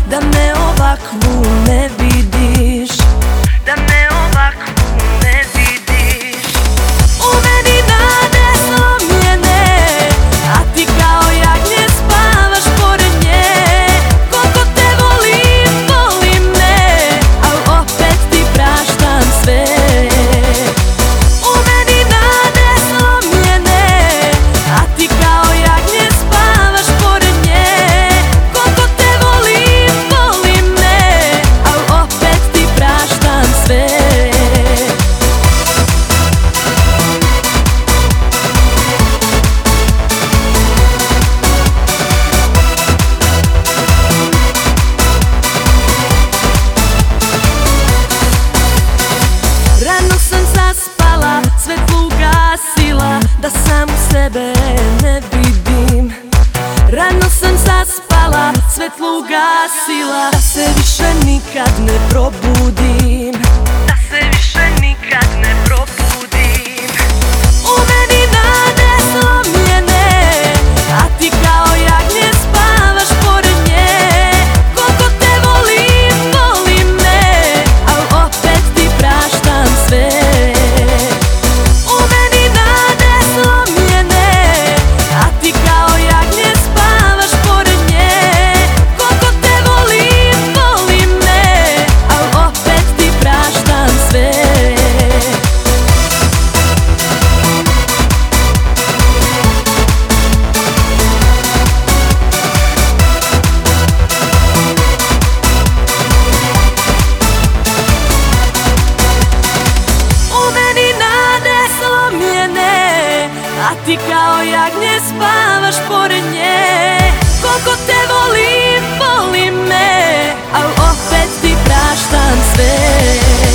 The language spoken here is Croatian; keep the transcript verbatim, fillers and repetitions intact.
da me ovakvu ne vidiš, da me ovakvu ne vidiš. U meni nade slomljene, a ti kao jagnje spavaš pored nje. Koliko te volim, voli me, al opet ti praštam sve. U meni nade slomljene, a ti kao jagnje spavaš pored nje. Koliko te volim, voli me, al opet ti praštam sve. Rano sam zaspala, svetlo ugasila, da samu sebe ne vidim. Rano sam zaspala, svetlo ugasila, da se više nikad ne probudim, da se više nikad ne probudim. U meni nade slomljene, a ti kao jagnje spavaš pored nje. Koliko te volim, voli me, al opet ti praštam sve. U meni nade slomljene, a ti kao jagnje spavaš pored nje. Koliko te volim, voli me, al opet ti praštam sve. U meni nade slomljene, a ti kao jagnje spavaš pored nje. Koliko te volim, voli me, al opet ti praštam sve.